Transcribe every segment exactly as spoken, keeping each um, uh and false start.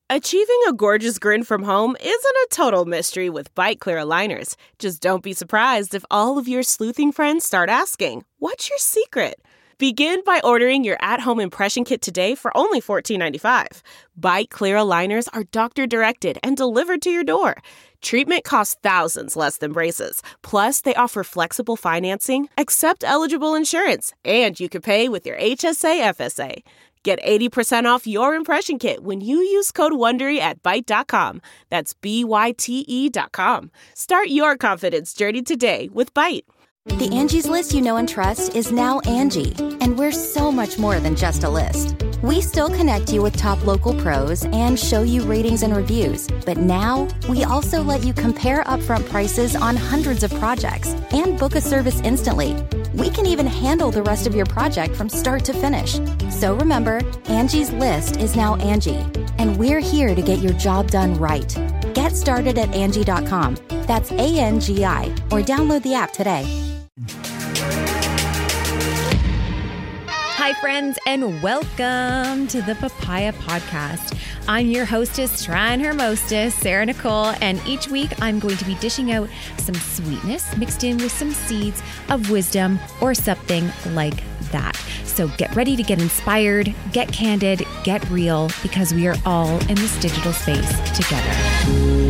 Achieving a gorgeous grin from home isn't a total mystery with Byte Clear aligners. Just don't be surprised if all of your sleuthing friends start asking, "What's your secret?" Begin by ordering your at-home impression kit today for only fourteen ninety-five. Byte Clear aligners are doctor-directed and delivered to your door. Treatment costs thousands less than braces. Plus, they offer flexible financing, accept eligible insurance, and you can pay with your H S A F S A. Get eighty percent off your impression kit when you use code WONDERY at byte dot com. That's B Y T E dot com. Start your confidence journey today with Byte. The Angie's List you know and trust is now Angie, and we're so much more than just a list. We still connect you with top local pros and show you ratings and reviews, but now we also let you compare upfront prices on hundreds of projects and book a service instantly. We can even handle the rest of your project from start to finish. So remember, Angie's List is now Angie, and we're here to get your job done right. Get started at Angie dot com. That's A N G I, or download the app today. Hi, friends, and welcome to the Papaya Podcast. I'm your hostess, trying her mostest, Sarah Nicole, and each week I'm going to be dishing out some sweetness mixed in with some seeds of wisdom or something like that. So get ready to get inspired, get candid, get real, because we are all in this digital space together.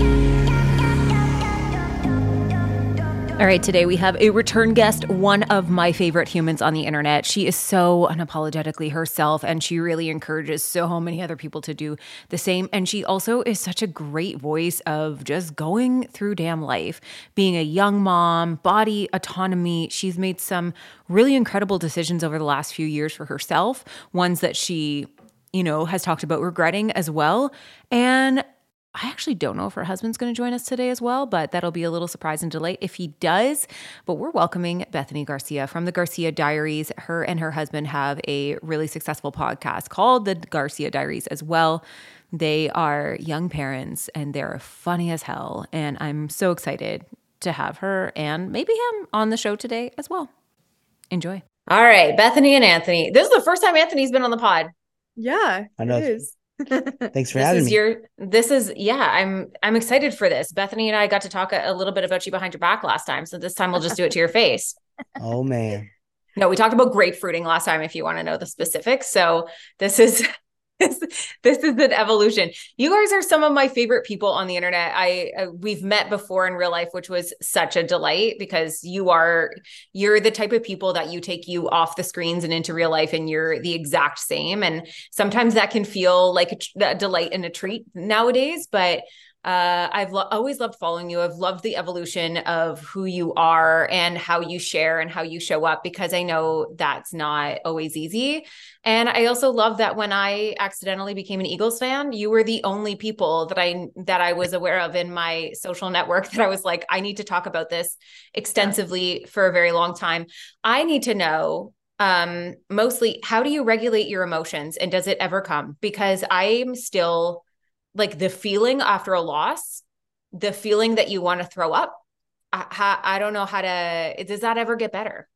All right, today we have a return guest, one of my favorite humans on the internet. She is so unapologetically herself, and she really encourages so many other people to do the same. And she also is such a great voice of just going through damn life, being a young mom, body autonomy. She's made some really incredible decisions over the last few years for herself, ones that she, you know, has talked about regretting as well. And I actually don't know if her husband's going to join us today as well, but that'll be a little surprise and delight if he does. But we're welcoming Bethany Garcia from the Garcia Diaries. Her and her husband have a really successful podcast called the Garcia Diaries as well. They are young parents and they're funny as hell. And I'm so excited to have her and maybe him on the show today as well. Enjoy. All right, Bethany and Anthony. This is the first time Anthony's been on the pod. Yeah, I know. it is. Thanks for this having is me. Your, this is, yeah, I'm I'm excited for this. Bethany and I got to talk a, a little bit about you behind your back last time. So this time we'll just do it to your face. Oh, man. No, we talked about grapefruiting last time, if you want to know the specifics. So this is this, this is an evolution. You guys are some of my favorite people on the internet. I uh, we've met before in real life, which was such a delight because you are you're the type of people that you take you off the screens and into real life, and you're the exact same. And sometimes that can feel like a, a delight and a treat nowadays, but Uh, I've lo- always loved following you. I've loved the evolution of who you are and how you share and how you show up, because I know that's not always easy. And I also love that when I accidentally became an Eagles fan, you were the only people that I, that I was aware of in my social network that I was like, I need to talk about this extensively for a very long time. I need to know, um, mostly, how do you regulate your emotions, and does it ever come? Because I'm still like the feeling after a loss, the feeling that you want to throw up. I, I don't know how to, does that ever get better?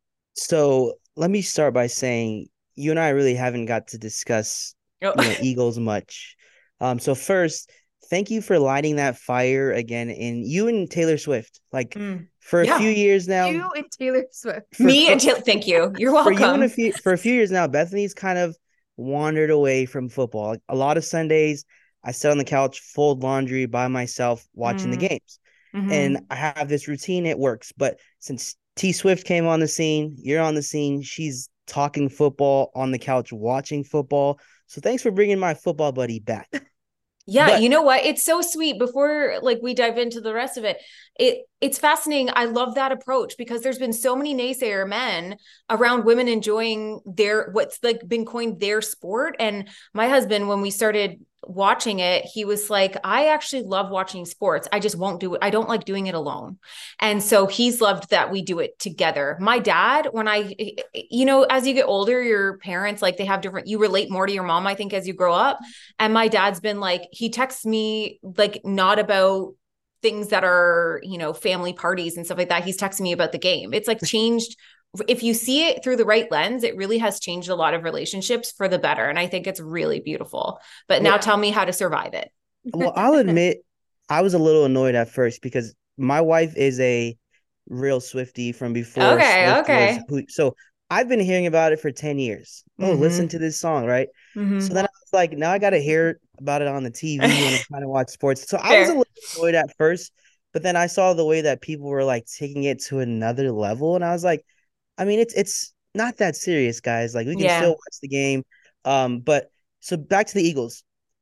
So let me start by saying you and I really haven't got to discuss Oh. you know, Eagles much. Um, so first, thank you for lighting that fire again in you and Taylor Swift. Like mm. for a yeah. few years now. You and Taylor Swift. For, Me and Taylor. Thank you. You're welcome. For you and a few, for a few years now, Bethany's kind of wandered away from football. Like, a lot of Sundays, I sit on the couch, fold laundry by myself, watching mm. the games. Mm-hmm. And I have this routine, it works. But since T Swift came on the scene, you're on the scene, she's talking football on the couch, watching football. So thanks for bringing my football buddy back. Yeah, but, you know what? It's so sweet. Before like we dive into the rest of it, it it's fascinating. I love that approach because there's been so many naysayer men around women enjoying their what's like been coined their sport. And my husband, when we started watching it, he was like, I actually love watching sports. I just won't do it. I don't like doing it alone. And so he's loved that we do it together. My dad, when I, you know, as you get older, your parents, like they have different, you relate more to your mom, I think, as you grow up. And my dad's been like, he texts me like not about things that are, you know, family parties and stuff like that. He's texting me about the game. It's like changed. If you see it through the right lens, it really has changed a lot of relationships for the better. And I think it's really beautiful. But now yeah. tell me how to survive it. Well, I'll admit I was a little annoyed at first because my wife is a real Swiftie from before Okay, Swift was okay. who. So I've been hearing about it for ten years. Oh, listen Mm-hmm. to this song, right? So Mm-hmm. then I was like, now I got to hear about it on the T V when I'm trying to watch sports. So I was a Fair. little annoyed at first, but then I saw the way that people were like taking it to another level, and I was like, I mean, it's it's not that serious, guys. Like we can still Yeah. watch the game. Um, but so back to the Eagles.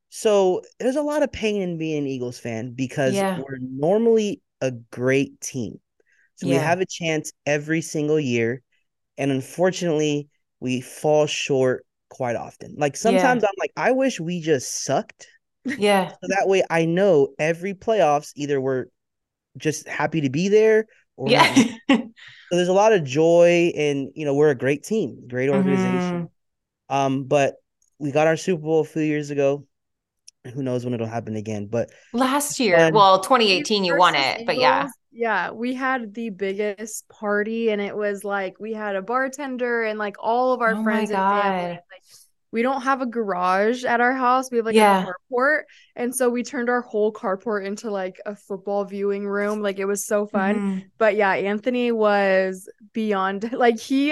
So there's a lot of pain in being an Eagles fan because Yeah. we're normally a great team. So we Yeah. have a chance every single year. And unfortunately, we fall short quite often. Like Yeah. sometimes I'm like, I wish we just sucked. Yeah. So that way I know every playoffs, either we're just happy to be there or Yeah. not. So there's a lot of joy and, you know, we're a great team, great hmm organization. Um, but we got our Super Bowl a few years ago. Who knows when it'll happen again? But Last year, fun. well, Chiefs twenty eighteen, you won versus it, but yeah. Eagles. Yeah, we had the biggest party, and it was like we had a bartender and like all of our Oh my friends and family. God. Like, we don't have a garage at our house. We have like a Yeah. carport. And so we turned our whole carport into like a football viewing room. Like it was so fun. hmm But yeah, Anthony was beyond like he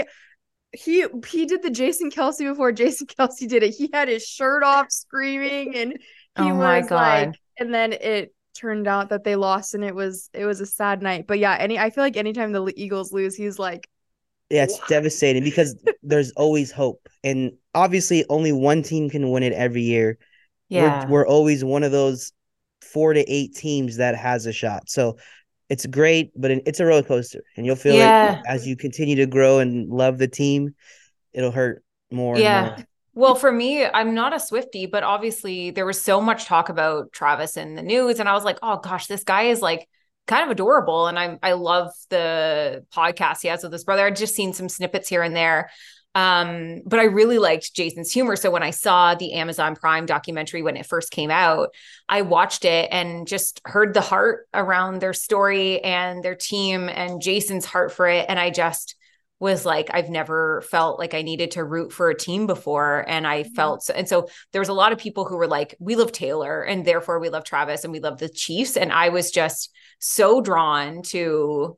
he he did the Jason Kelsey before Jason Kelsey did it. He had his shirt off screaming and he Oh my was like, God. and then it turned out that they lost and it was it was a sad night. But yeah, any I feel like anytime the Eagles lose, he's like, Yeah, it's devastating because there's always hope. And obviously only one team can win it every year. We're Yeah. we're always one of those four to eight teams that has a shot. So it's great, but it's a roller coaster. And you'll feel it Yeah. as you continue to grow and love the team. It'll hurt more and Yeah. more. Well, for me, I'm not a Swiftie, but obviously there was so much talk about Travis in the news. And I was like, oh gosh, this guy is like kind of adorable. And I I love the podcast he has with his brother. I'd just seen some snippets here and there. Um, but I really liked Jason's humor. So when I saw the Amazon Prime documentary when it first came out, I watched it and just heard the heart around their story and their team and Jason's heart for it. And I just was like, I've never felt like I needed to root for a team before. And I felt, so, and so there was a lot of people who were like, we love Taylor and therefore we love Travis and we love the Chiefs. And I was just so drawn to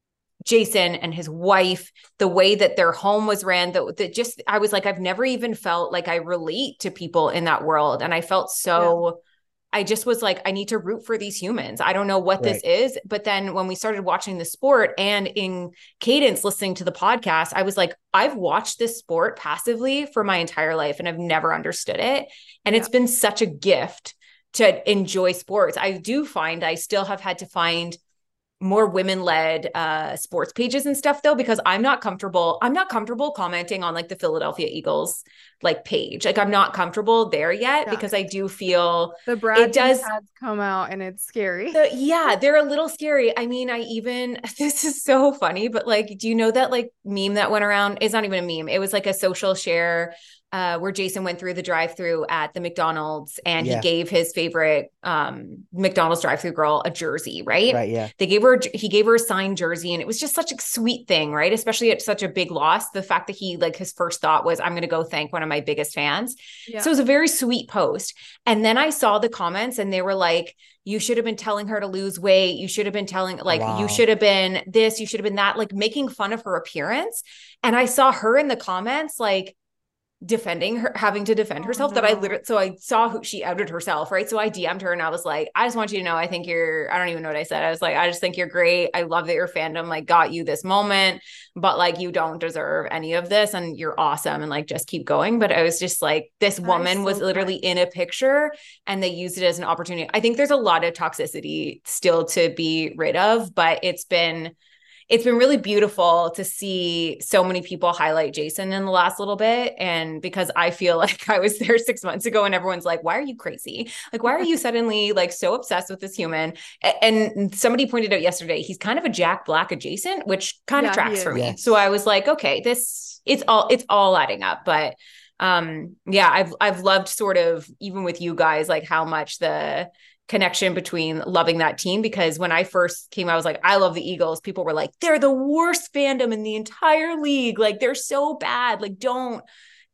Jason and his wife, the way that their home was ran, that, that just, I was like, I've never even felt like I relate to people in that world. And I felt so, yeah. I just was like, I need to root for these humans. I don't know what Right. this is. But then when we started watching the sport and in cadence listening to the podcast, I was like, I've watched this sport passively for my entire life and I've never understood it. And yeah. It's been such a gift to enjoy sports. I do find I still have had to find more women-led uh sports pages and stuff though, because I'm not comfortable. I'm not comfortable commenting on like the Philadelphia Eagles like page. Like I'm not comfortable there yet yeah. because I do feel the Brad it does ads come out and it's scary. The, yeah, they're a little scary. I mean, I even this is so funny, but like, do you know that like meme that went around? It's not even a meme. It was like a social share uh, where Jason went through the drive-through at the McDonald's and yeah. he gave his favorite um, McDonald's drive-through girl a jersey, right? Right. Yeah. They gave her, he gave her a signed jersey and it was just such a sweet thing, right? Especially at such a big loss. The fact that he like his first thought was, I'm going to go thank one of my biggest fans. Yeah. So it was a very sweet post. And then I saw the comments and they were like, you should have been telling her to lose weight. You should have been telling like, wow. you should have been this, you should have been that, like making fun of her appearance. And I saw her in the comments, like, defending her, having to defend herself oh, no. that I literally, so I saw who she outed herself. Right. So I D M'd her and I was like, I just want you to know, I think you're, I don't even know what I said. I was like, I just think you're great. I love that your fandom like got you this moment, but like, you don't deserve any of this and you're awesome. And like, just keep going. But I was just like, this woman so was literally in a picture and they used it as an opportunity. I think there's a lot of toxicity still to be rid of, but it's been It's been really beautiful to see so many people highlight Jason in the last little bit. And because I feel like I was there six months ago and everyone's like, why are you crazy? Like, why are you suddenly like so obsessed with this human? And somebody pointed out yesterday, he's kind of a Jack Black adjacent, which kind yeah, of tracks for me. Yes. So I was like, okay, this it's all, it's all adding up. But um, yeah, I've, I've loved sort of, even with you guys, like how much the connection between loving that team, because when I first came, I was like, I love the Eagles. People were like, they're the worst fandom in the entire league. Like they're so bad. Like, don't,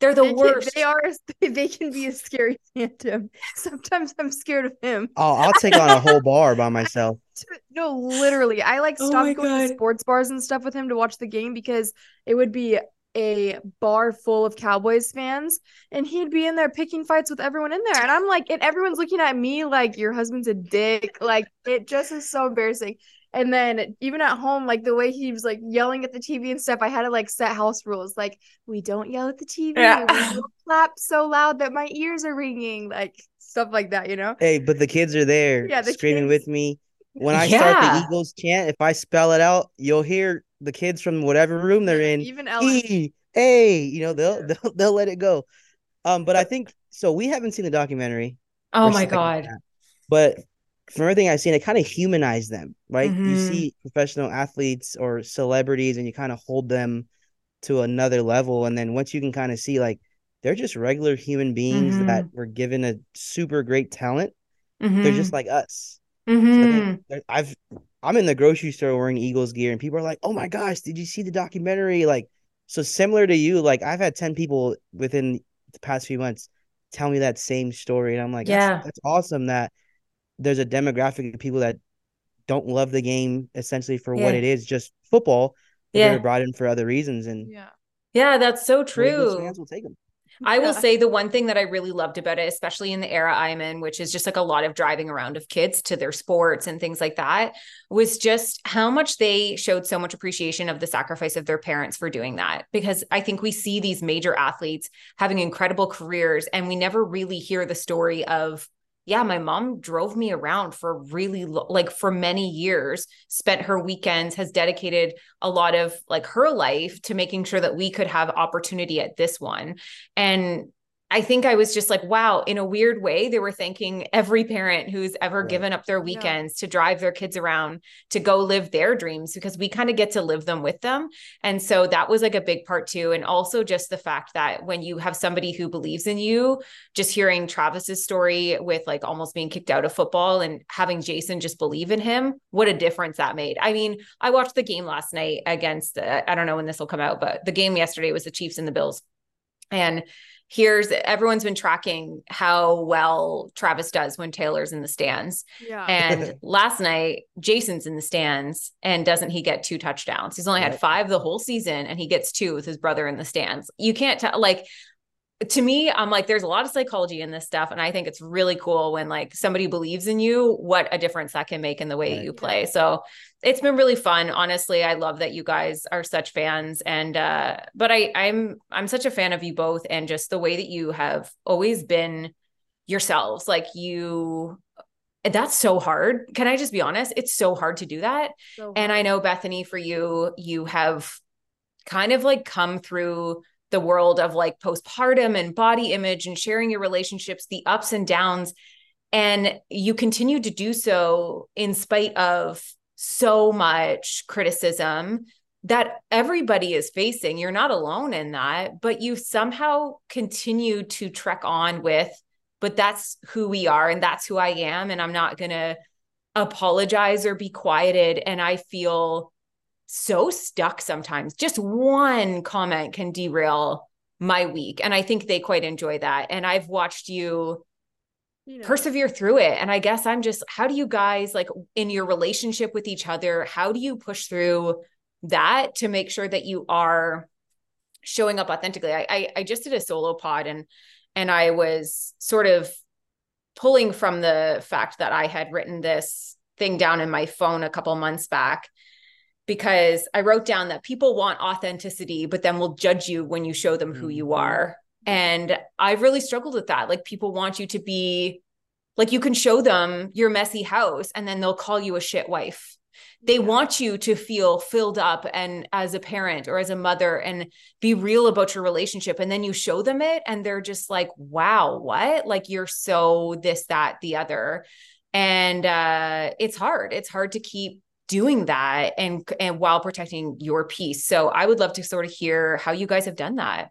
They're the they, worst. They are. They can be a scary phantom. Sometimes I'm scared of him. Oh, I'll take on a whole bar by myself. No, literally. I like Oh stopped my going God. to sports bars and stuff with him to watch the game because it would be a bar full of Cowboys fans and he'd be in there picking fights with everyone in there. And I'm like, and everyone's looking at me like your husband's a dick. Like it just is so embarrassing. And then even at home, like the way he was like yelling at the T V and stuff, I had to like set house rules. Like we don't yell at the T V. Yeah. We don't clap so loud that my ears are ringing. Like stuff like that, you know? Hey, but the kids are there Yeah, the screaming kids. with me. When I start the Yeah. Eagles chant, if I spell it out, you'll hear the kids from whatever room they're in. Even Ellen. E, A, you know, they'll, they'll they'll let it go. Um, but I think so. We haven't seen the documentary. Oh We're my stuck in God. that. But from everything I've seen, it kind of humanized them, right? You Mhm. see professional athletes or celebrities, and you kind of hold them to another level. And then once you can kind of see, like, they're just regular human beings Mhm. that were given a super great talent. They're Mhm. just like us. So I think Mhm. that I've I'm in the grocery store wearing Eagles gear, and people are like, "Oh my gosh, did you see the documentary?" Like, so similar to you, like I've had ten people within the past few months tell me that same story, and I'm like, that's Yeah. that's awesome that there's a demographic of people that don't love the game essentially for what Yeah. it is, just football, but they were Yeah. brought in for other reasons, and Yeah. Yeah, that's so the Eagles true. fans will take them. I will Yeah. say the one thing that I really loved about it, especially in the era I'm in, which is just like a lot of driving around of kids to their sports and things like that, was just how much they showed so much appreciation of the sacrifice of their parents for doing that. Because I think we see these major athletes having incredible careers and we never really hear the story of, yeah, my mom drove me around for really lo- like for many years, spent her weekends, has dedicated a lot of like her life to making sure that we could have opportunity at this one. And I think I was just like, wow, in a weird way, they were thanking every parent who's ever Right. given up their Yeah. weekends to drive their kids around to go live their dreams because we kind of get to live them with them. And so that was like a big part too. And also just the fact that when you have somebody who believes in you, just hearing Travis's story with like almost being kicked out of football and having Jason just believe in him, what a difference that made. I mean, I watched the game last night against, uh, I don't know when this will come out, but the game yesterday was the Chiefs and the Bills. And here's everyone's been tracking how well Travis does when Taylor's in the stands. Yeah. And last night, Jason's in the stands and doesn't he get two touchdowns? He's only Yep. had five the whole season and he gets two with his brother in the stands. You can't tell, like, to me, I'm like, there's a lot of psychology in this stuff. And I think it's really cool when like somebody believes in you, what a difference that can make in the way Right. you play. So it's been really fun. Honestly, I love that you guys are such fans. And, uh, but I, I'm, I'm such a fan of you both and just the way that you have always been yourselves. Like you, that's so hard. Can I just be honest? It's so hard to do that. So And I hard. know Bethany, for you, you have kind of like come through the world of like postpartum and body image and sharing your relationships, the ups and downs. And you continue to do so in spite of so much criticism that everybody is facing. You're not alone in that, but you somehow continue to trek on with, but that's who we are and that's who I am. And I'm not going to apologize or be quieted. And I feel so stuck sometimes. Just one comment can derail my week. And I think they quite enjoy that. And I've watched you You know. persevere through it. And I guess I'm just, how do you guys, like in your relationship with each other, how do you push through that to make sure that you are showing up authentically? I, I, I just did a solo pod and, and I was sort of pulling from the fact that I had written this thing down in my phone a couple months back, because I wrote down that people want authenticity, but then will judge you when you show them who you are. And I've really struggled with that. Like people want you to be like, you can show them your messy house and then they'll call you a shit wife. They want you to feel filled up and as a parent or as a mother and be real about your relationship. And then you show them it and they're just like, wow, what? Like you're so this, that, the other. And uh, it's hard. It's hard to keep doing that and, and while protecting your peace. So I would love to sort of hear how you guys have done that.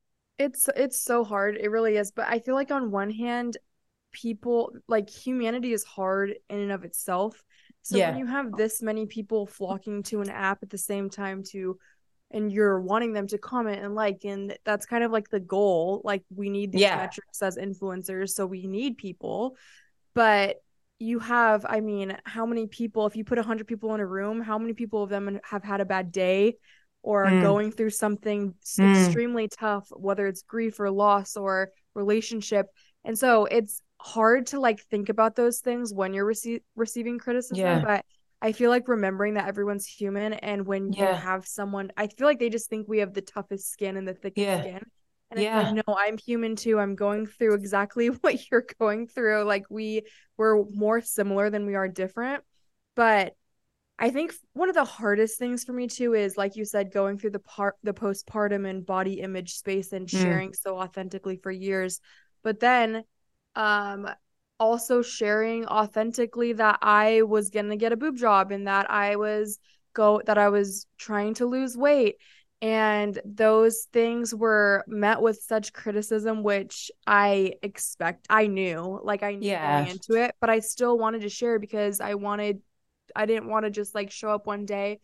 It's it's so hard. It really is. But I feel like on one hand, people like humanity is hard in and of itself. So Yeah. when you have this many people flocking to an app at the same time to and you're wanting them to comment and like, and that's kind of like the goal. Like we need these Yeah. metrics as influencers, so we need people. But you have, I mean, how many people, if you put one hundred people in a room, how many people of them have had a bad day or are Mm. going through something Mm. extremely tough, whether it's grief or loss or relationship? And so it's hard to like think about those things when you're rece- receiving criticism. Yeah. But I feel like remembering that everyone's human, and when you Yeah. have someone, I feel like they just think we have the toughest skin and the thickest Yeah. skin. And Yeah. it's like, no, I'm human too. I'm going through exactly what you're going through. Like we we're more similar than we are different. But I think one of the hardest things for me too is, like you said, going through the part the postpartum and body image space and Mm. sharing so authentically for years. But then um also sharing authentically that I was gonna get a boob job and that I was go that I was trying to lose weight. And those things were met with such criticism, which I expect, I knew, like I knew Yeah. going into it, but I still wanted to share because I wanted, I didn't want to just like show up one day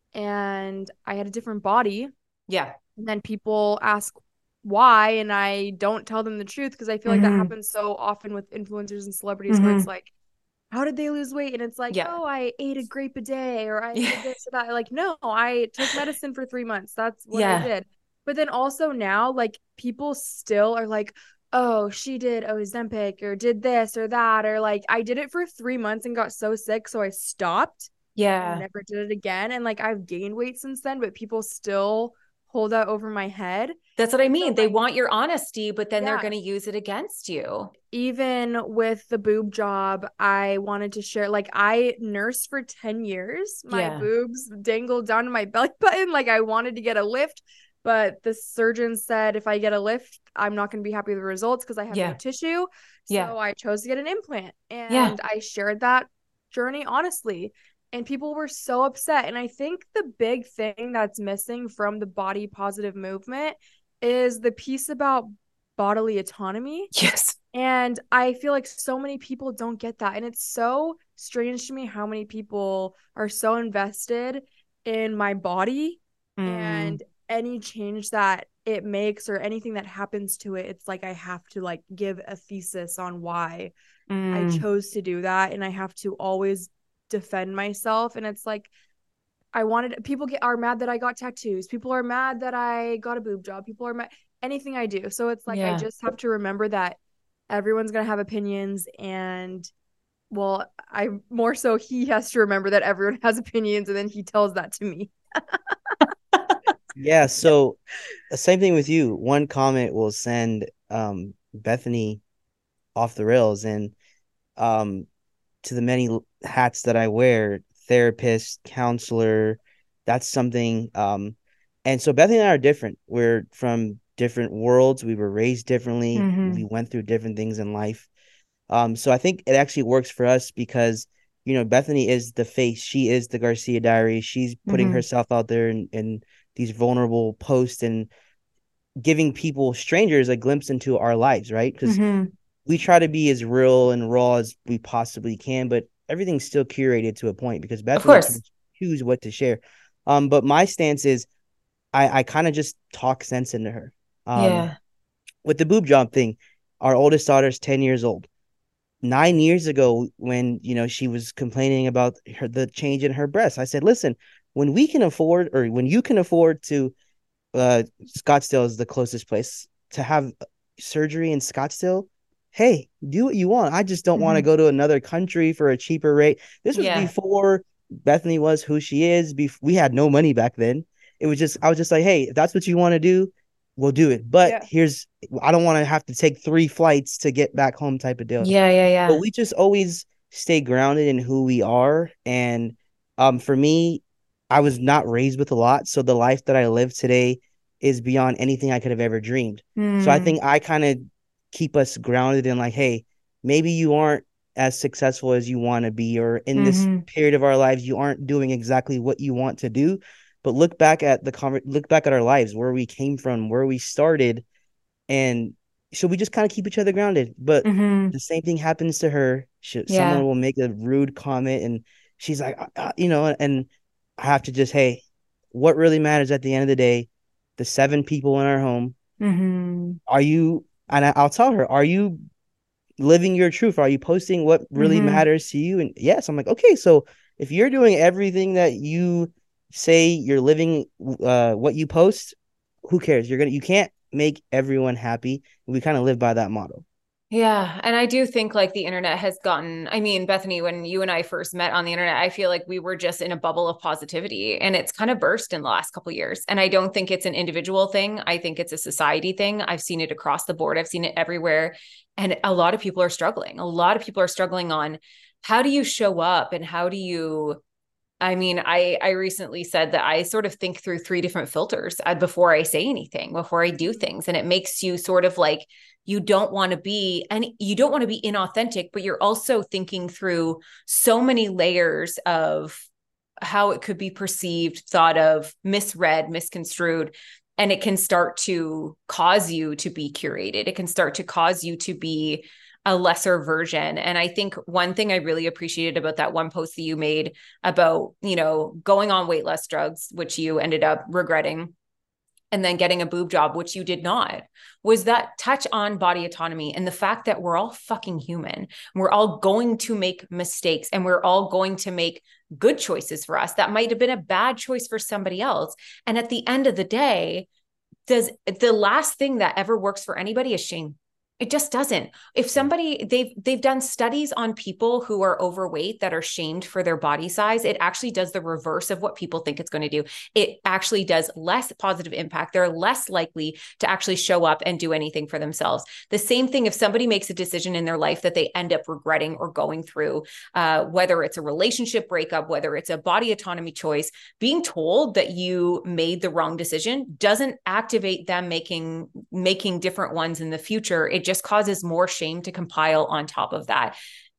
and I had a different body. Yeah. And then people ask why, and I don't tell them the truth because I feel like Mhm. that happens so often with influencers and celebrities where it's Mhm. like, how did they lose weight? And it's like, Yeah. oh, I ate a grape a day, or I Yeah. did this or that. Like, no, I took medicine for three months. That's what Yeah. I did. But then also now, like, people still are like, oh, she did Ozempic or did this or that. Or like, I did it for three months and got so sick. So I stopped and Yeah. never did it again. And like, I've gained weight since then, but people still hold that over my head. That's what I And so, mean. They like, want your honesty, but then they're yes. going to use it against you. Even with the boob job, I wanted to share, like I nursed for ten years. My Yeah. boobs dangled down to my belly button. Like I wanted to get a lift, but the surgeon said if I get a lift, I'm not going to be happy with the results because I have Yeah. no tissue. So Yeah. I chose to get an implant. And Yeah. I shared that journey honestly. And people were so upset. And I think the big thing that's missing from the body positive movement is the piece about bodily autonomy. Yes. And I feel like so many people don't get that. And it's so strange to me how many people are so invested in my body Mm. and any change that it makes or anything that happens to it. It's like I have to like give a thesis on why Mm. I chose to do that. And I have to always defend myself. And it's like, I wanted, people get are mad that I got tattoos. People are mad that I got a boob job. People are mad, anything I do. So it's like, Yeah. I just have to remember that everyone's going to have opinions. And well, I more so he has to remember that everyone has opinions. And then he tells that to me. Yeah, so the same thing with you. One comment will send um Bethany off the rails, and um to the many l- hats that I wear, therapist, counselor, that's something um and so Bethany and I are different. We're from different worlds. We were raised differently. Mhm. We went through different things in life. Um so I think it actually works for us because you know Bethany is the face. She is the Garcia Diary. She's putting Mhm. herself out there in, in these vulnerable posts and giving people, strangers, a glimpse into our lives, right? Because Mhm. we try to be as real and raw as we possibly can, but everything's still curated to a point because Of Bethany course. can choose what to share. Um, but my stance is I, I kind of just talk sense into her. Um, Yeah. with the boob job thing, our oldest daughter's ten years old. Nine years ago, when you know she was complaining about her the change in her breasts, I said, "Listen, when we can afford, or when you can afford to, uh, Scottsdale is the closest place to have surgery in Scottsdale. Hey, do what you want. I just don't want to Mhm. go to another country for a cheaper rate." This was Yeah. before Bethany was who she is. Bef- we had no money back then. It was just, I was just like, hey, if that's what you want to do, we'll do it. But Yeah. here's, I don't want to have to take three flights to get back home type of deal. Yeah. Yeah. But Yeah. we just always stay grounded in who we are. And um, for me, I was not raised with a lot. So the life that I live today is beyond anything I could have ever dreamed. So I Mm. think I kind of keep us grounded in like, hey, maybe you aren't as successful as you want to be, or in this Mhm. period of our lives, you aren't doing exactly what you want to do. But look back at the conver- look back at our lives, where we came from, where we started, and so we just kind of keep each other grounded. But Mhm. the same thing happens to her. She, Yeah. someone will make a rude comment, and she's like, uh, uh, you know, and I have to just, hey, what really matters at the end of the day, the seven people in our home, Mm-hmm. are you, and I, I'll tell her, are you living your truth? Are you posting what really Mm-hmm. matters to you? And yes, I'm like, okay, so if you're doing everything that you say you're living, uh, what you post, who cares? You're gonna, you can't make everyone happy. We kind of live by that motto. Yeah. And I do think like the internet has gotten, I mean, Bethany, when you and I first met on the internet, I feel like we were just in a bubble of positivity and it's kind of burst in the last couple of years. And I don't think it's an individual thing. I think it's a society thing. I've seen it across the board. I've seen it everywhere. And a lot of people are struggling. A lot of people are struggling on how do you show up and how do you, I mean, I I recently said that I sort of think through three different filters uh, before I say anything, before I do things. And it makes you sort of like, you don't want to be, and you don't want to be inauthentic, but you're also thinking through so many layers of how it could be perceived, thought of, misread, misconstrued. And it can start to cause you to be curated. It can start to cause you to be a lesser version. And I think one thing I really appreciated about that one post that you made about, you know, going on weight loss drugs, which you ended up regretting, and then getting a boob job, which you did not, was that touch on body autonomy and the fact that we're all fucking human. We're all going to make mistakes and we're all going to make good choices for us. That might have been a bad choice for somebody else. And at the end of the day, does the last thing that ever works for anybody is shame. It just doesn't. If somebody, they've they've done studies on people who are overweight that are shamed for their body size. It actually does the reverse of what people think it's going to do. It actually does less positive impact. They're less likely to actually show up and do anything for themselves. The same thing if somebody makes a decision in their life that they end up regretting or going through, uh, whether it's a relationship breakup, whether it's a body autonomy choice, being told that you made the wrong decision doesn't activate them making, making different ones in the future. It just just causes more shame to compile on top of that.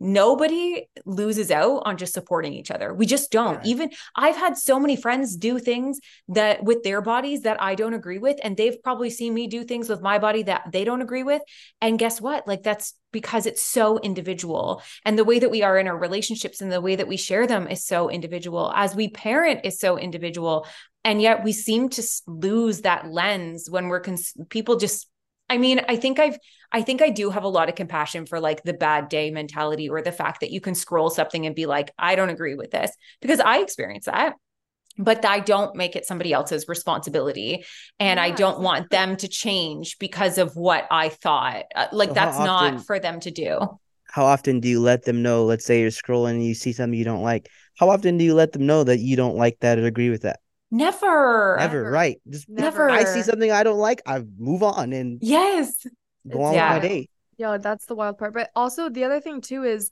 Nobody loses out on just supporting each other. We just don't. Yeah. Even I've had so many friends do things that with their bodies that I don't agree with. And they've probably seen me do things with my body that they don't agree with. And guess what? Like that's because it's so individual. And the way that we are in our relationships and the way that we share them is so individual. As we parent is so individual. And yet we seem to lose that lens when we're cons- people just I mean, I think I've, I think I do have a lot of compassion for like the bad day mentality or the fact that you can scroll something and be like, I don't agree with this because I experience that, but I don't make it somebody else's responsibility. And yeah, I don't exactly. want them to change because of what I thought. Uh, like so that's often, not for them to do. How often do you let them know, let's say you're scrolling and you see something you don't like. How often do you let them know that you don't like that or agree with that? Never. Never, right. Just never. I see something I don't like, I move on and yes. go on yeah. with my day. Yeah, that's the wild part. But also the other thing too is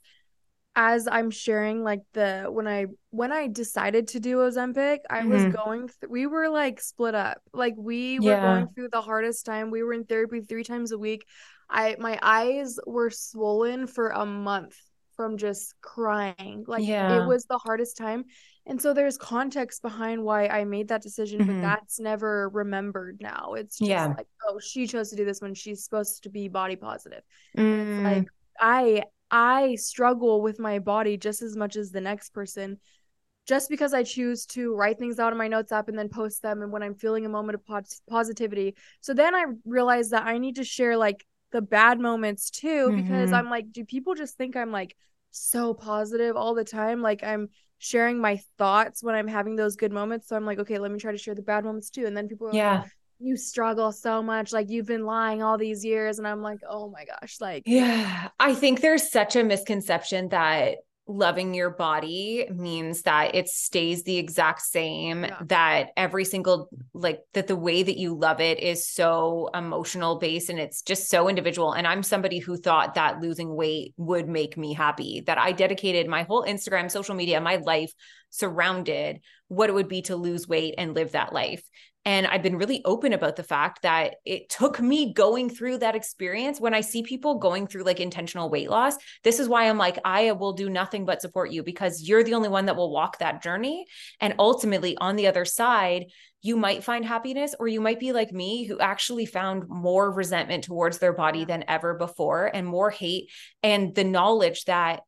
as I'm sharing like the when I when I decided to do Ozempic, I mm-hmm. was going th- we were like split up. Like we were yeah. going through the hardest time. We were in therapy three times a week. I my eyes were swollen for a month from just crying. Like yeah. it was the hardest time. And so there's context behind why I made that decision, mm-hmm. but that's never remembered now. It's just yeah. like, oh, she chose to do this when she's supposed to be body positive. Mm. It's like I I struggle with my body just as much as the next person. Just because I choose to write things out in my notes app and then post them and when I'm feeling a moment of pos- positivity. So then I realized that I need to share like the bad moments too, mm-hmm. because I'm like, do people just think I'm like so positive all the time? Like I'm sharing my thoughts when I'm having those good moments. So I'm like, okay, let me try to share the bad moments too. And then people are yeah. like, you struggle so much. Like you've been lying all these years. And I'm like, oh my gosh. Like, yeah, I think there's such a misconception that loving your body means that it stays the exact same, yeah. that every single, like that the way that you love it is so emotional based and it's just so individual. And I'm somebody who thought that losing weight would make me happy, that I dedicated my whole Instagram, social media, my life surrounded what it would be to lose weight and live that life. And I've been really open about the fact that it took me going through that experience. When I see people going through like intentional weight loss, this is why I'm like, I will do nothing but support you because you're the only one that will walk that journey. And ultimately on the other side, you might find happiness, or you might be like me who actually found more resentment towards their body than ever before and more hate. And the knowledge that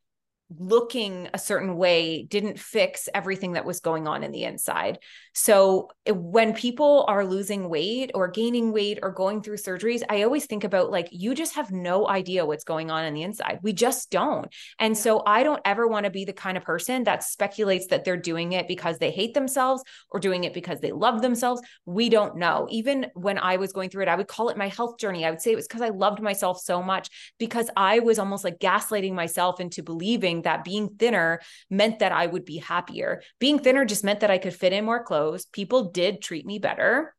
looking a certain way didn't fix everything that was going on in the inside. So when people are losing weight or gaining weight or going through surgeries, I always think about like, you just have no idea what's going on in the inside. We just don't. And yeah. so I don't ever want to be the kind of person that speculates that they're doing it because they hate themselves or doing it because they love themselves. We don't know. Even when I was going through it, I would call it my health journey. I would say it was because I loved myself so much, because I was almost like gaslighting myself into believing that being thinner meant that I would be happier. Being thinner just meant that I could fit in more clothes. People did treat me better.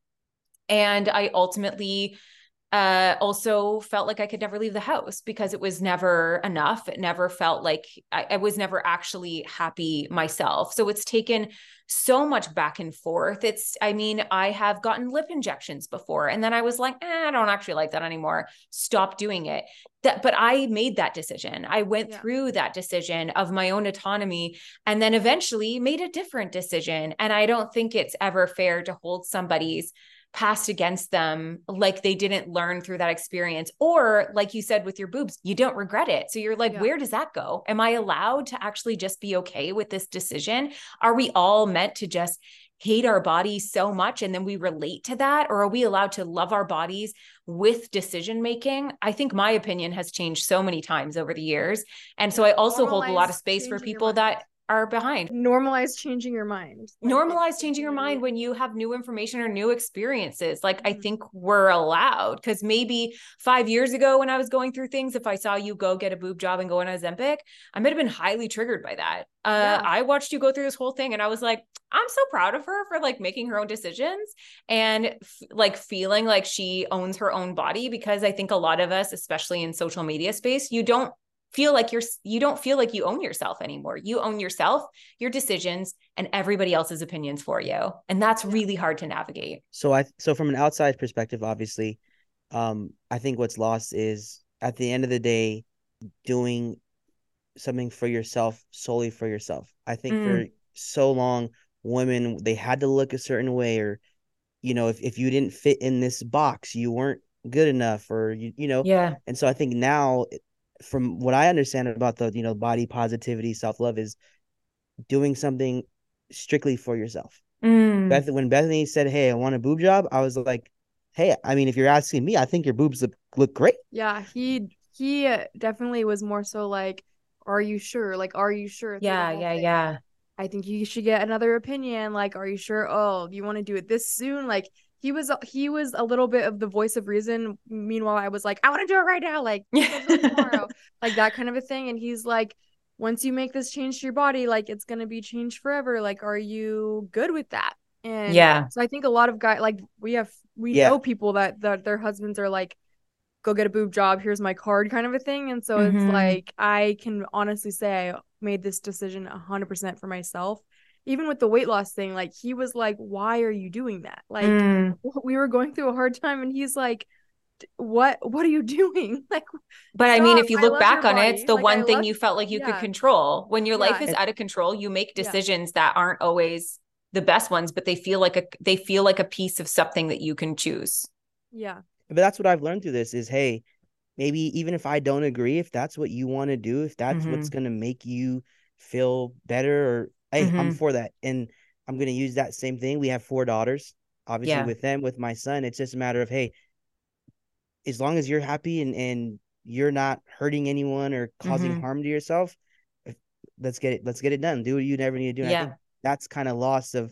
And I ultimately uh, also felt like I could never leave the house because it was never enough. It never felt like I, I was never actually happy myself. So it's taken so much back and forth. It's, I mean, I have gotten lip injections before, and then I was like, eh, I don't actually like that anymore. Stop doing it. That, but I made that decision. I went yeah. through that decision of my own autonomy, and then eventually made a different decision. And I don't think it's ever fair to hold somebody's past against them like they didn't learn through that experience, or like you said with your boobs, you don't regret it. So you're like, yeah. where does that go? Am I allowed to actually just be okay with this decision? Are we all meant to just hate our bodies so much and then we relate to that? Or are we allowed to love our bodies with decision making? I think my opinion has changed so many times over the years. And so I also hold a lot of space for people that are behind. Normalize changing your mind. Like, Normalize changing your mind when you have new information or new experiences. Like, mm-hmm. I think we're allowed, because maybe five years ago when I was going through things, if I saw you go get a boob job and go on Ozempic, I might have been highly triggered by that. Uh, yeah. I watched you go through this whole thing and I was like, I'm so proud of her for like making her own decisions and f- like feeling like she owns her own body, because I think a lot of us, especially in social media space, you don't feel like you're, you don't feel like you own yourself anymore. You own yourself, your decisions, and everybody else's opinions for you. And that's yeah. really hard to navigate. So I, so from an outside perspective, obviously, um, I think what's lost is at the end of the day, doing something for yourself, solely for yourself. I think mm. for so long, women, they had to look a certain way, or, you know, if, if you didn't fit in this box, you weren't good enough, or, you, you know, yeah. And so I think now, from what I understand about the, you know, body positivity, self-love, is doing something strictly for yourself. Mm. Beth, when Bethany said, hey, I want a boob job, I was like, hey, I mean, if you're asking me, I think your boobs look, look great. Yeah, he he definitely was more so like, are you sure? Like, are you sure? Yeah, yeah, thing. yeah. I think you should get another opinion. Like, are you sure? Oh, you want to do it this soon? Like, he was he was a little bit of the voice of reason. Meanwhile, I was like, I want to do it right now. Like, tomorrow. Like that kind of a thing. And he's like, once you make this change to your body, like it's going to be changed forever. Like, are you good with that? And yeah. So I think a lot of guys, like we have, we yeah. know people that, that their husbands are like, go get a boob job. Here's my card kind of a thing. And so mm-hmm. it's like, I can honestly say I made this decision a hundred percent for myself. Even with the weight loss thing, like he was like, why are you doing that? Like mm. we were going through a hard time and he's like, what, what are you doing? Like, but stop. I mean, if you look back on it, it's the like, one I thing love... you felt like you yeah. could control. When your yeah. life is out of control, you make decisions yeah. that aren't always the best ones, but they feel like a, they feel like a piece of something that you can choose. Yeah. But that's what I've learned through this is, hey, maybe even if I don't agree, if that's what you want to do, if that's mm-hmm. what's going to make you feel better, or hey, mm-hmm. I'm for that. And I'm going to use that same thing. We have four daughters, obviously yeah. with them, with my son, it's just a matter of, hey, as long as you're happy and, and you're not hurting anyone or causing mm-hmm. harm to yourself, let's get it, let's get it done. Do what you never need to do. And yeah. I think that's kind of loss of,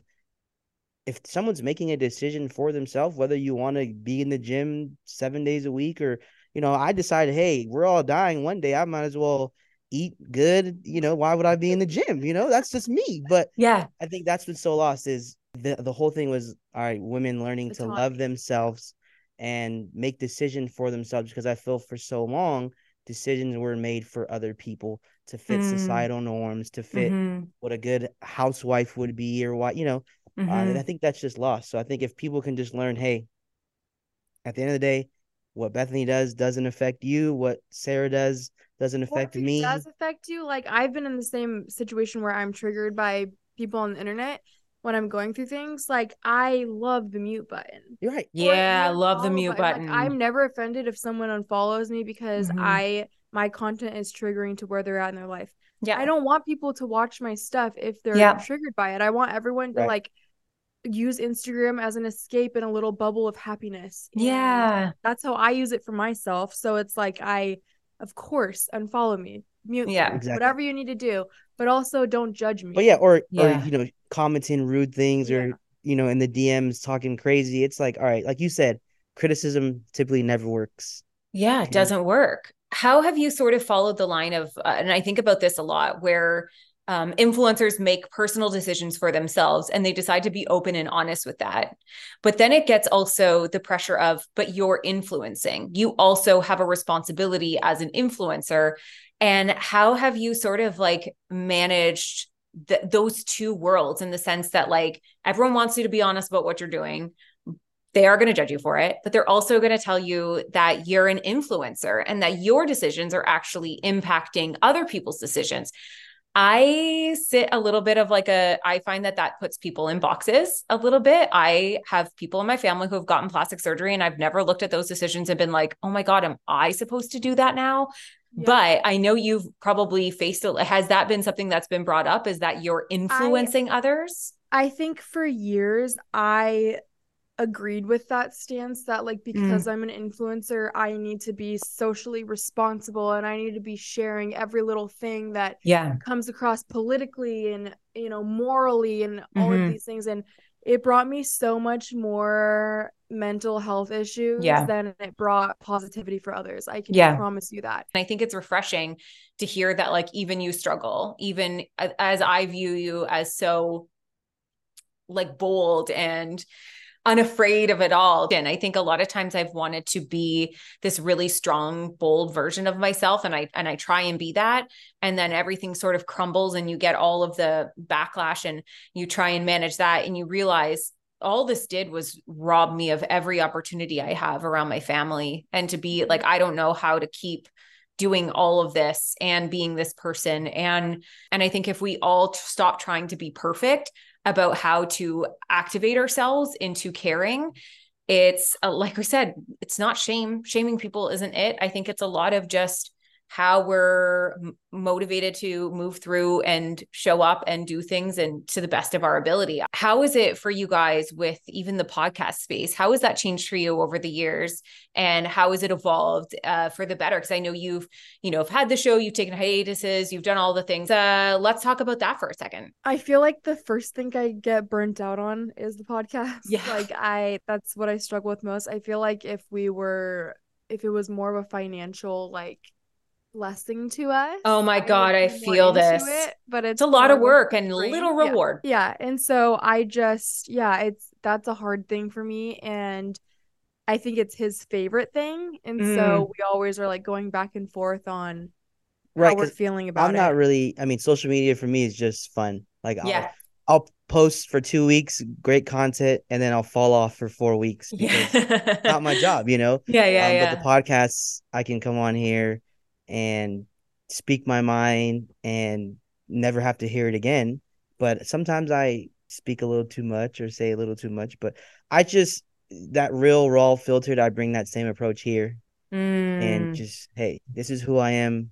if someone's making a decision for themselves, whether you want to be in the gym seven days a week, or, you know, I decided, hey, we're all dying one day, I might as well eat good. You know, why would I be in the gym? You know, that's just me. But yeah, I think that's what's so lost is the, the whole thing was, all right, women learning it's to hard. love themselves and make decisions for themselves, because I feel for so long, decisions were made for other people to fit mm. societal norms, to fit mm-hmm. what a good housewife would be, or what, you know, mm-hmm. uh, and I think that's just lost. So I think if people can just learn, hey, at the end of the day, what Bethany does doesn't affect you. What Sarah does doesn't affect me. It does affect you. Like, I've been in the same situation where I'm triggered by people on the internet when I'm going through things. Like, I love the mute button. You're right. Yeah, I love the mute button. button. Like, I'm never offended if someone unfollows me because mm-hmm. I my content is triggering to where they're at in their life. Yeah. I don't want people to watch my stuff if they're Yeah. triggered by it. I want everyone to Right. like use Instagram as an escape in a little bubble of happiness. And Yeah. that's how I use it for myself. So it's like, I, of course, unfollow me, mute Yeah. me, Exactly. whatever you need to do, but also don't judge me. But yeah, or or Yeah. you know, commenting rude things, Yeah. or you know, in the D Ms talking crazy. It's like, all right, like you said, criticism typically never works. Yeah, it And doesn't work. How have you sort of followed the line of, uh, and I think about this a lot, where um, influencers make personal decisions for themselves and they decide to be open and honest with that. But then it gets also the pressure of, but you're influencing. You also have a responsibility as an influencer. And how have you sort of like managed th- those two worlds, in the sense that like everyone wants you to be honest about what you're doing? They are going to judge you for it, but they're also going to tell you that you're an influencer and that your decisions are actually impacting other people's decisions. I sit a little bit of like a, I find that that puts people in boxes a little bit. I have people in my family who have gotten plastic surgery, and I've never looked at those decisions and been like, oh my God, am I supposed to do that now? Yeah. But I know you've probably faced it. Has that been something that's been brought up? Is that you're influencing I, others? I think for years, I agreed with that stance that like, because mm. I'm an influencer, I need to be socially responsible and I need to be sharing every little thing that yeah. comes across politically and, you know, morally and all mm-hmm. of these things. And it brought me so much more mental health issues yeah. than it brought positivity for others. I can yeah. promise you that. And I think it's refreshing to hear that like even you struggle, even as I view you as so like bold and unafraid of it all. And I think a lot of times I've wanted to be this really strong, bold version of myself. And I, and I try and be that. And then everything sort of crumbles and you get all of the backlash and you try and manage that. And you realize all this did was rob me of every opportunity I have around my family. And to be like, I don't know how to keep doing all of this and being this person. And, and I think if we all t- stop trying to be perfect about how to activate ourselves into caring, it's uh, like we said, it's not shame. Shaming people isn't it. I think it's a lot of just how we're m- motivated to move through and show up and do things and to the best of our ability. How is it for you guys with even the podcast space? How has that changed for you over the years? And how has it evolved uh, for the better? Because I know you've, you know, have had the show, you've taken hiatuses, you've done all the things. Uh, let's talk about that for a second. I feel like the first thing I get burnt out on is the podcast. Yeah. Like I, that's what I struggle with most. I feel like if we were, if it was more of a financial, like, blessing to us. Oh my God, I, I feel this. It, but it's, it's a lot of work and little reward. Yeah. yeah. And so I just, yeah, it's, that's a hard thing for me. And I think it's his favorite thing. And mm. so we always are like going back and forth on right, how we're feeling about I'm it. I'm not really, I mean, social media for me is just fun. Like, yeah. I'll, I'll post for two weeks, great content, and then I'll fall off for four weeks because yeah. not my job, you know? Yeah, yeah, um, yeah. But the podcasts, I can come on here and speak my mind and never have to hear it again. But sometimes I speak a little too much or say a little too much, but I just, that real raw filtered, I bring that same approach here mm. and just, hey, this is who I am.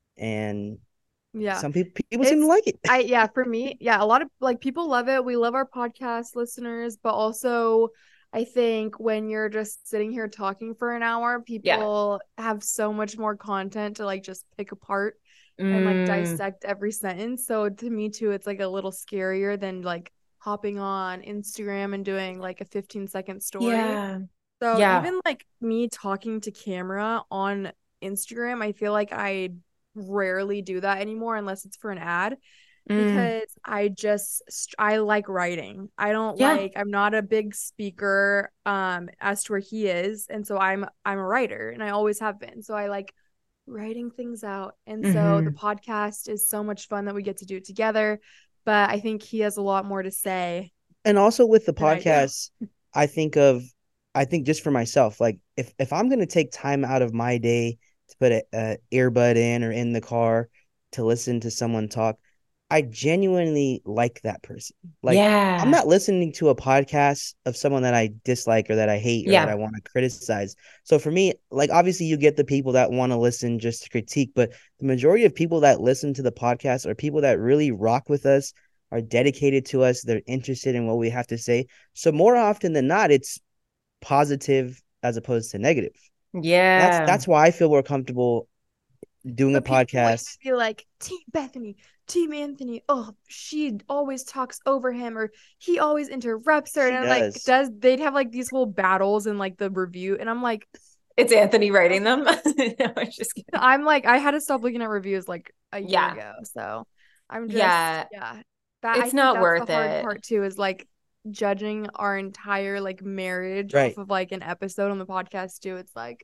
And yeah, some people, people seem to like it. I, yeah, for me, yeah, a lot of like people love it. We love our podcast listeners, but also I think when you're just sitting here talking for an hour, people yeah. have so much more content to like just pick apart mm. and like dissect every sentence. So to me too, it's like a little scarier than like hopping on Instagram and doing like a fifteen second story. Yeah. So yeah. even like me talking to camera on Instagram, I feel like I rarely do that anymore unless it's for an ad. Because mm. I just I like writing. I don't yeah. like I'm not a big speaker um as to where he is, and so I'm I'm a writer and I always have been. So I like writing things out. And mm-hmm. so the podcast is so much fun that we get to do it together, but I think he has a lot more to say. And also with the podcast, I, I think of I think just for myself, like if if I'm going to take time out of my day to put a, a earbud in or in the car to listen to someone talk, I genuinely like that person. Like, Yeah. I'm not listening to a podcast of someone that I dislike or that I hate or Yeah. that I want to criticize. So for me, like, obviously you get the people that want to listen just to critique, but the majority of people that listen to the podcast are people that really rock with us, are dedicated to us. They're interested in what we have to say. So more often than not, it's positive as opposed to negative. Yeah. That's that's why I feel more comfortable doing But a people even podcast. be like, Team Bethany, Team Anthony. Oh, she always talks over him, or he always interrupts her. She And I'm like, does. does they'd have like these whole battles in like the review, and I'm like, It's Anthony writing them. No, I'm just kidding. I'm like, I had to stop looking at reviews like a year Yeah. ago. So I'm just Yeah. yeah. That I It's think not that's worth the hard it. part too, is like judging our entire like marriage Right. off of like an episode on the podcast too. It's like,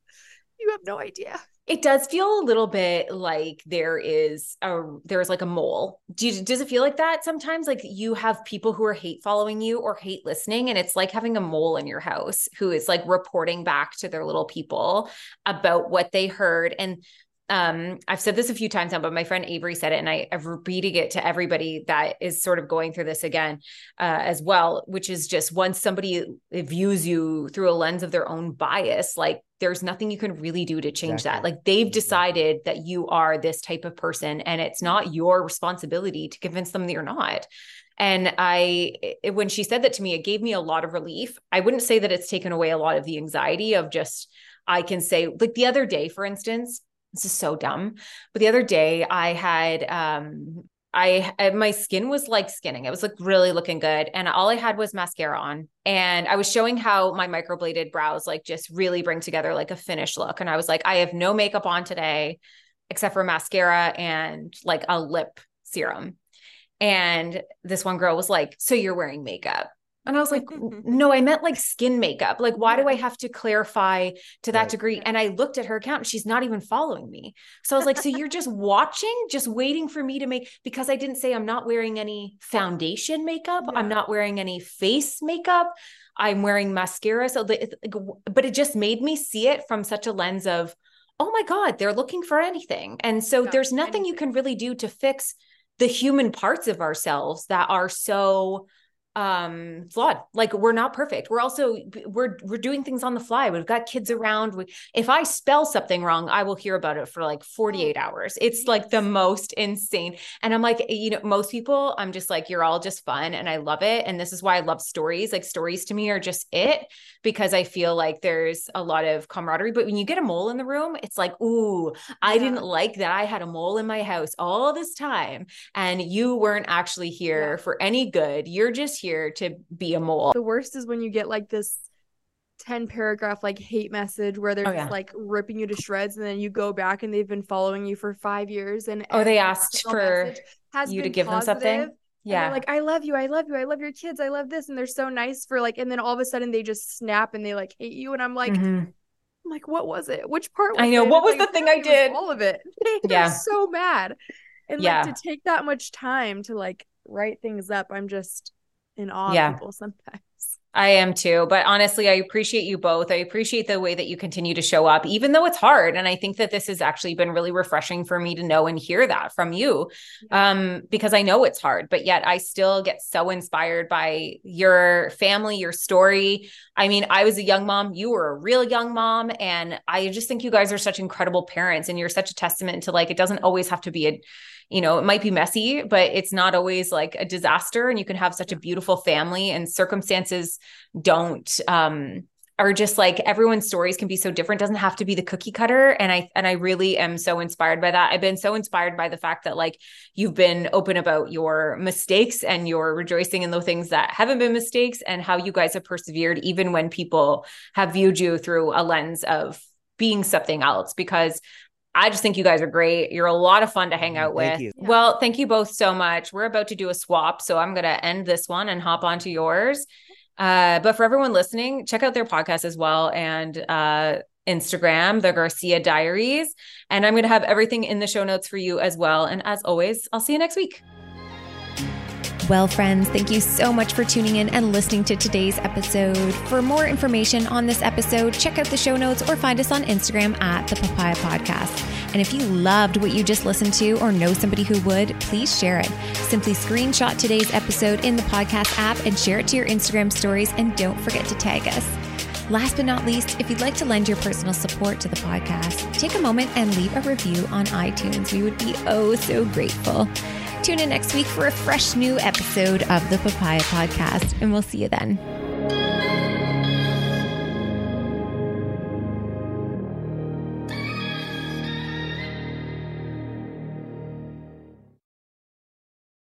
you have no idea. It does feel a little bit like there is a there's like a mole. Do you, does it feel like that sometimes? Like you have people who are hate following you or hate listening, and it's like having a mole in your house who is like reporting back to their little people about what they heard. And um, I've said this a few times now, but my friend Avery said it, and I, I'm repeating it to everybody that is sort of going through this again uh, as well, which is just once somebody views you through a lens of their own bias, like there's nothing you can really do to change Exactly. that. Like they've decided that you are this type of person, and it's not your responsibility to convince them that you're not. And I, it, when she said that to me, it gave me a lot of relief. I wouldn't say that it's taken away a lot of the anxiety of just, I can say, like the other day, for instance, this is so dumb, but the other day I had, um, I, I, my skin was like skinning. It was like really looking good. And all I had was mascara on, and I was showing how my microbladed brows, like just really bring together like a finished look. And I was like, I have no makeup on today except for mascara and like a lip serum. And this one girl was like, so you're wearing makeup? And I was like, no, I meant like skin makeup. Like, why do I have to clarify to that Right. degree? And I looked at her account and she's not even following me. So I was like, so you're just watching, just waiting for me to make, because I didn't say I'm not wearing any foundation makeup. Yeah. I'm not wearing any face makeup. I'm wearing mascara. So, the, but it just made me see it from such a lens of, oh my God, they're looking for anything. And so Yeah, there's nothing you anything. can really do to fix the human parts of ourselves that are so um flawed. Like we're not perfect. We're also we're we're doing things on the fly. We've got kids around. We, if I spell something wrong, I will hear about it for like forty-eight Oh, hours. It's yes. like the most insane. And I'm like, you know, most people, I'm just like, you're all just fun and I love it. And this is why I love stories. Like stories to me are just it, because I feel like there's a lot of camaraderie. But when you get a mole in the room, it's like, ooh, I Yeah. didn't like that I had a mole in my house all this time and you weren't actually here Yeah. for any good. You're just here to be a mole. The worst is when you get like this ten paragraph like hate message where they're Oh, just yeah. like ripping you to shreds, and then you go back and they've been following you for five years and Oh, they every asked single for message has you to been give them something. positive. And Yeah. they're like, I love you, I love you, I love your kids, I love this, and they're so nice for like, and then all of a sudden they just snap and they like hate you, and I'm like, Mhm. I'm like, what was it? Which part was I know. it? What It's was like, the thing I apparently it was did? all of it. Yeah. I'm so mad. And Yeah. like to take that much time to like write things up, I'm just in awe Yeah. of people sometimes. I am too. But honestly, I appreciate you both. I appreciate the way that you continue to show up, even though it's hard. And I think that this has actually been really refreshing for me to know and hear that from you, um, because I know it's hard, but yet I still get so inspired by your family, your story. I mean, I was a young mom. You were a real young mom. And I just think you guys are such incredible parents, and you're such a testament to like, it doesn't always have to be a, you know, it might be messy, but it's not always like a disaster, and you can have such a beautiful family, and circumstances don't, um, are just like everyone's stories can be so different. It doesn't have to be the cookie cutter. And I, and I really am so inspired by that. I've been so inspired by the fact that like you've been open about your mistakes and you're rejoicing in the things that haven't been mistakes, and how you guys have persevered, even when people have viewed you through a lens of being something else, because I just think you guys are great. You're a lot of fun to hang out Thank with. you. Yeah. Well, thank you both so much. We're about to do a swap, so I'm going to end this one and hop onto yours. Uh, but for everyone listening, check out their podcast as well, and uh, Instagram, the Garcia Diaries. And I'm going to have everything in the show notes for you as well. And as always, I'll see you next week. Well, friends, thank you so much for tuning in and listening to today's episode. For more information on this episode, check out the show notes or find us on Instagram at the Papaya Podcast. And if you loved what you just listened to or know somebody who would, please share it. Simply screenshot today's episode in the podcast app and share it to your Instagram stories, and don't forget to tag us. Last but not least, if you'd like to lend your personal support to the podcast, take a moment and leave a review on iTunes. We would be oh so grateful. Tune in next week for a fresh new episode of the Papaya Podcast, and we'll see you then.